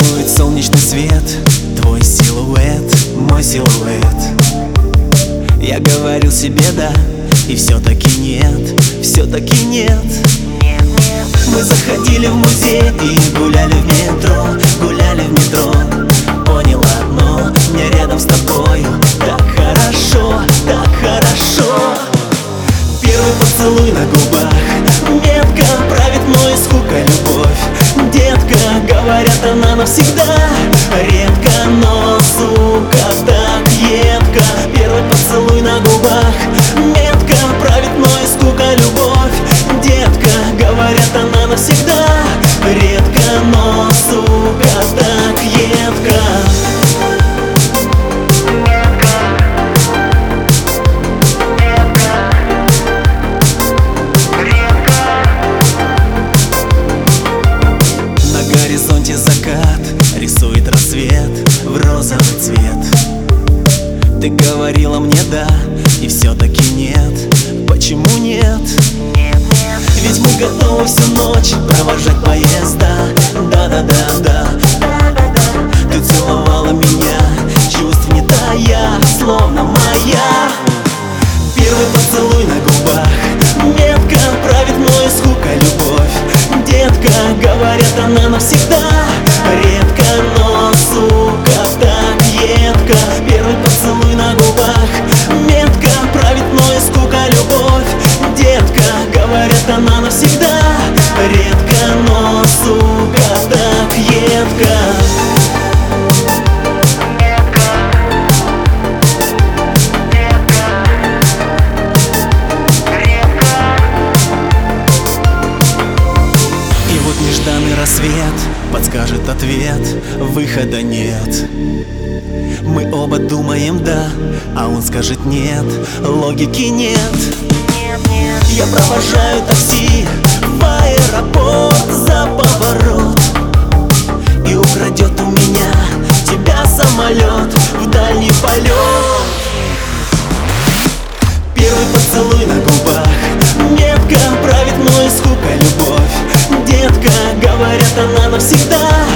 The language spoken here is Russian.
Целует солнечный свет, твой силуэт, мой силуэт. Я говорил себе да, и все-таки нет, все-таки нет. Мы заходили в музей и гуляли в метро, гуляли в метро. Понял одно, мне рядом с тобою так хорошо, так хорошо. Первый поцелуй на губах, метка правит мой скука любовь. Детка, говорят, она навсегда. Редко, но сука так едко. Первый поцелуй на губах, метка правит мой скука любовь. Детка, говорят, она навсегда. Редко, но сука так едко. На горизонте закат рисует рассвет в розовый цвет. Ты говорила мне да, и все-таки нет. Почему нет? Ведь мы готовы всю ночь провожать поезда. Да-да-да-да. Ты целовала меня, чувств не тая, словно моя. Первый поцелуй на губах, метка правит мой скука любовь. Детка, говорят, она навсегда. Редко, но сука так едко. Первый поцелуй на губах, метка правит мой скука любовь. Детка, говорят, она навсегда. Редко, но сука так едко. Нежданный рассвет подскажет ответ, выхода нет. Мы оба думаем да, а он скажет нет, логики нет. Я провожаю такси в аэропорт за поворот, и украдет у меня тебя самолет в дальний полет. Первый поцелуй на губах, метка правит мой скука любовь. Детка, говорят, она навсегда.